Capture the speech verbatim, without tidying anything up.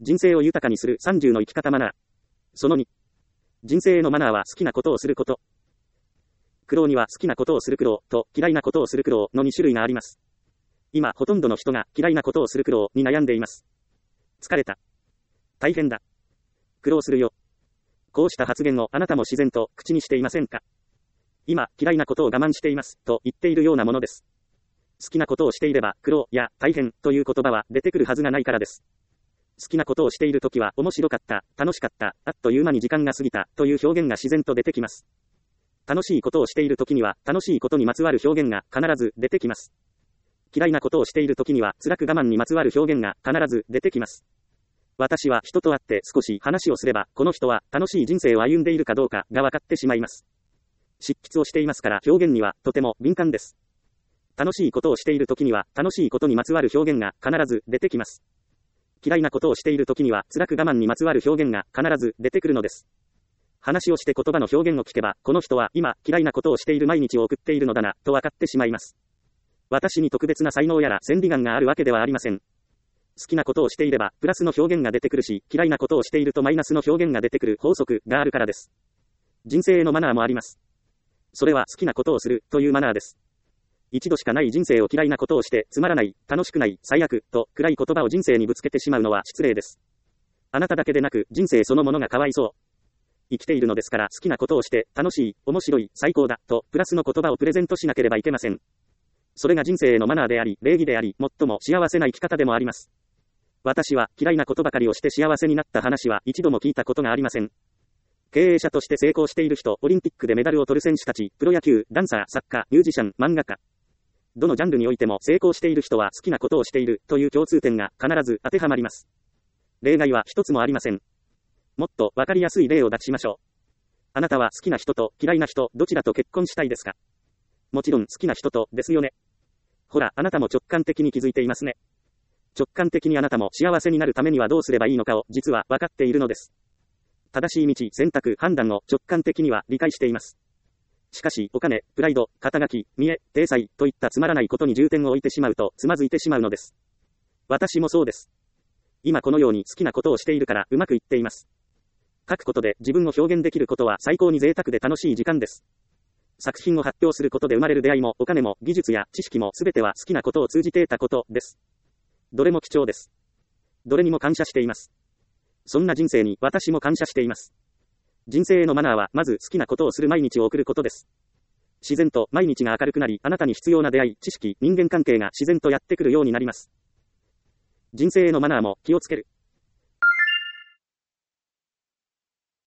人生を豊かにするさんじゅうの生き方マナー。そのに。人生へのマナーは好きなことをすること。苦労には好きなことをする苦労と嫌いなことをする苦労のに種類があります。今、ほとんどの人が嫌いなことをする苦労に悩んでいます。疲れた。大変だ。苦労するよ。こうした発言をあなたも自然と口にしていませんか？今、嫌いなことを我慢していますと言っているようなものです。好きなことをしていれば苦労や大変という言葉は出てくるはずがないからです。好きなことをしているときは面白かった、楽しかった、あっという間に時間が過ぎたという表現が自然と出てきます。楽しいことをしているときには楽しいことにまつわる表現が必ず出てきます。嫌いなことをしているときには辛く我慢にまつわる表現が必ず出てきます。私は人と会って少し話をすれば、この人は楽しい人生を歩んでいるかどうかが分かってしまいます。執筆をしていますから表現にはとても敏感です。楽しいことをしているときには楽しいことにまつわる表現が必ず出てきます。嫌いなことをしているときには辛く我慢にまつわる表現が必ず出てくるのです。話をして言葉の表現を聞けば、この人は今嫌いなことをしている毎日を送っているのだなと分かってしまいます。私に特別な才能やら千里眼があるわけではありません。好きなことをしていればプラスの表現が出てくるし、嫌いなことをしているとマイナスの表現が出てくる法則があるからです。人生へのマナーもあります。それは好きなことをするというマナーです。一度しかない人生を嫌いなことをしてつまらない、楽しくない、最悪と暗い言葉を人生にぶつけてしまうのは失礼です。あなただけでなく人生そのものがかわいそう。生きているのですから好きなことをして楽しい、面白い、最高だとプラスの言葉をプレゼントしなければいけません。それが人生へのマナーであり、礼儀であり、最も幸せな生き方でもあります。私は嫌いなことばかりをして幸せになった話は一度も聞いたことがありません。経営者として成功している人、オリンピックでメダルを取る選手たち、プロ野球、ダンサー、作家、ミュージシャン、漫画家。どのジャンルにおいても成功している人は好きなことをしているという共通点が必ず当てはまります。例外は一つもありません。もっとわかりやすい例を出しましょう。あなたは好きな人と嫌いな人、どちらと結婚したいですか？もちろん好きな人とですよね。ほら、あなたも直感的に気づいていますね。直感的にあなたも幸せになるためにはどうすればいいのかを実は分かっているのです。正しい道、選択、判断を直感的には理解しています。しかし、お金、プライド、肩書き、見栄、体裁といったつまらないことに重点を置いてしまうとつまずいてしまうのです。私もそうです。今このように好きなことをしているからうまくいっています。書くことで自分を表現できることは最高に贅沢で楽しい時間です。作品を発表することで生まれる出会いもお金も技術や知識もすべては好きなことを通じて得たことです。どれも貴重です。どれにも感謝しています。そんな人生に私も感謝しています。人生へのマナーはまず好きなことをする毎日を送ることです。自然と毎日が明るくなり、あなたに必要な出会い、知識、人間関係が自然とやってくるようになります。人生へのマナーも気をつける。